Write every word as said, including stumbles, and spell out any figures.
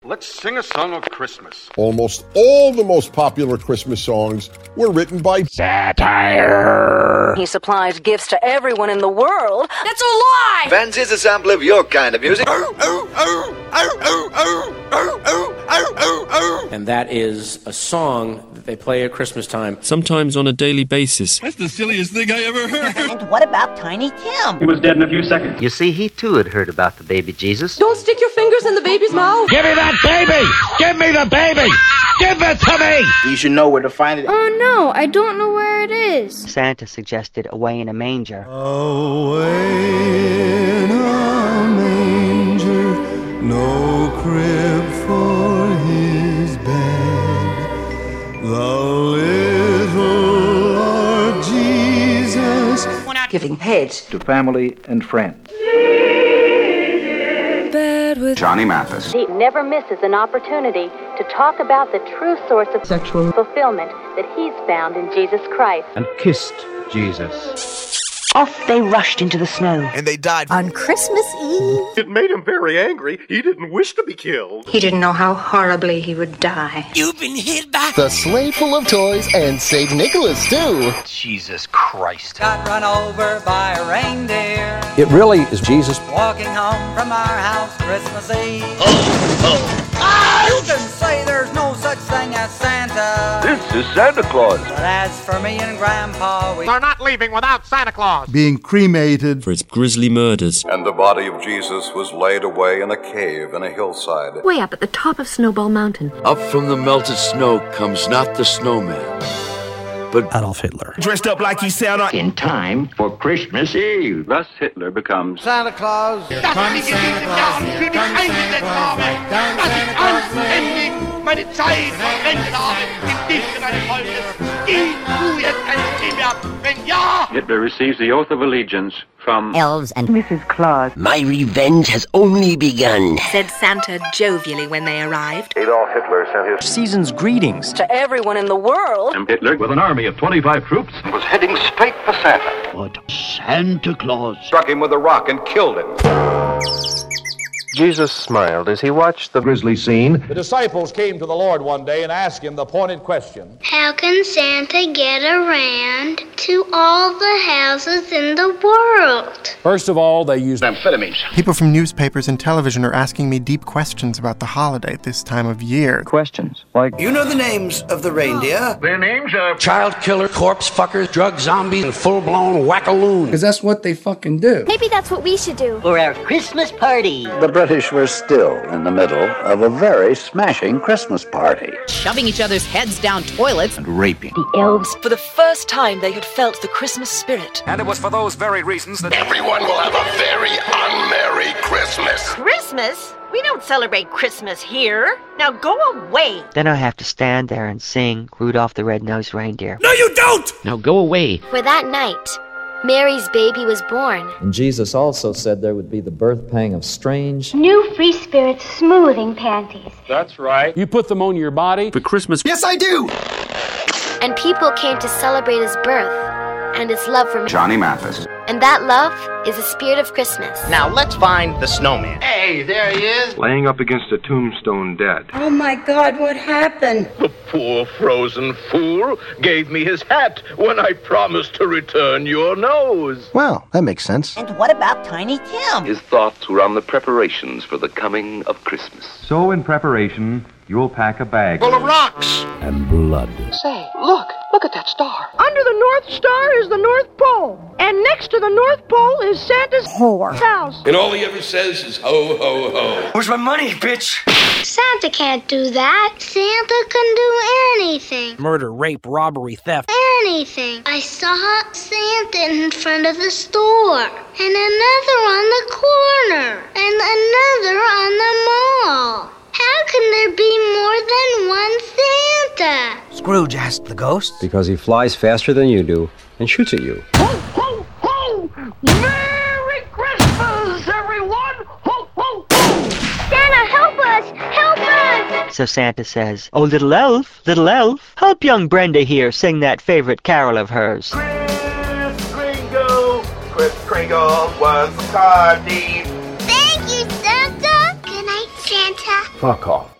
let's sing a song of Christmas. Almost all the most popular Christmas songs were written by satire. He supplies gifts to everyone in the world. That's a lie! Fancy's a sample of your kind of music. And that is a song that they play at Christmas time. Sometimes on a daily basis. That's the silliest thing I ever heard. And what about Tiny Tim? He was dead in a few seconds. You see, he too had heard about the baby Jesus. Don't stick your fingers in the baby's mouth. Give me that baby! Give me the baby! Give it to me! You should know where to find it. Oh no, I don't know where it is. Santa suggested away in a manger. Away in a manger, no crib for his bed. The little Lord Jesus. We're not giving head to family and friends. With Johnny Mathis. He never misses an opportunity to talk about the true source of sexual fulfillment that he's found in Jesus Christ. And kissed Jesus. Off they rushed into the snow. And they died on Christmas Eve. It made him very angry. He didn't wish to be killed. He didn't know how horribly he would die. You've been hit by the sleigh full of toys and Saint Nicholas too. Jesus Christ. Got run over by a reindeer. It really is Jesus walking home from our house Christmas Eve. Oh, oh. Ah! You can say there's no such thing as Santa. This is Santa Claus. But as for me and Grandpa, we are not leaving without Santa Claus. Being cremated for its grisly murders. And the body of Jesus was laid away in a cave in a hillside. Way up at the top of Snowball Mountain. Up from the melted snow comes not the snowman, but Adolf Hitler. Dressed up like he's Santa. In time for Christmas Eve. Thus Hitler becomes Santa Claus. Das ist für mich eingesetzt habe. Das ist anständig. Meine Zeit verwendet habe. Im Dichten eines Volkes. Geh du jetzt eine Stimme ab. Wenn ja. Hitler receives the oath of allegiance from elves and Missus Claus. My revenge has only begun, said Santa jovially when they arrived. Adolf Hitler sent his season's greetings to everyone in the world. And Hitler, with an army of twenty-five troops, was heading straight for Santa. But Santa Claus struck him with a rock and killed him. Jesus smiled as he watched the grisly scene. The disciples came to the Lord one day and asked him the pointed question. How can Santa get around to all the houses in the world? First of all, they used amphetamines. People from newspapers and television are asking me deep questions about the holiday at this time of year. Questions like, you know the names of the reindeer? Their names are child killer, corpse fucker, drug zombie, and full-blown whack-a-loon. Because that's what they fucking do. Maybe that's what we should do. For our Christmas party. The British were still in the middle of a very smashing Christmas party. Shoving each other's heads down toilets. And raping. The elves. For the first time, they had felt the Christmas spirit. And it was for those very reasons that everyone will have a very unmerry Christmas. Christmas? We don't celebrate Christmas here. Now go away. Then I have to stand there and sing Rudolph the Red-Nosed Reindeer. No, you don't! Now go away. For that night, Mary's baby was born. And Jesus also said there would be the birth pang of strange, new free spirit smoothing panties. That's right. You put them on your body for Christmas. Yes, I do! And people came to celebrate his birth and his love for Johnny Mathis. And that love is the spirit of Christmas. Now let's find the snowman. Hey, there he is. Laying up against a tombstone dead. Oh my God, what happened? The poor frozen fool gave me his hat when I promised to return your nose. Well, that makes sense. And what about Tiny Tim? His thoughts were on the preparations for the coming of Christmas. So in preparation, you'll pack a bag full of rocks and blood. Say, look, look at that star. Under the North Star is the North Pole. And next to the North Pole is Santa's whore house. And all he ever says is ho, ho, ho. Where's my money, bitch? Santa can't do that. Santa can do anything. Murder, rape, robbery, theft. Anything. I saw Santa in front of the store. And another on the corner. And another on the mall. How can there be more than one Santa? Scrooge asked the ghost. Because he flies faster than you do and shoots at you. Ho, ho, ho! Merry Christmas, everyone! Ho, ho, ho! Santa, help us! Help us! So Santa says, "Oh, little elf, little elf, help young Brenda here sing that favorite carol of hers." Kris Kringle, Kris Kringle was a car thief. Thank you, Santa! Good night, Santa. Fuck off.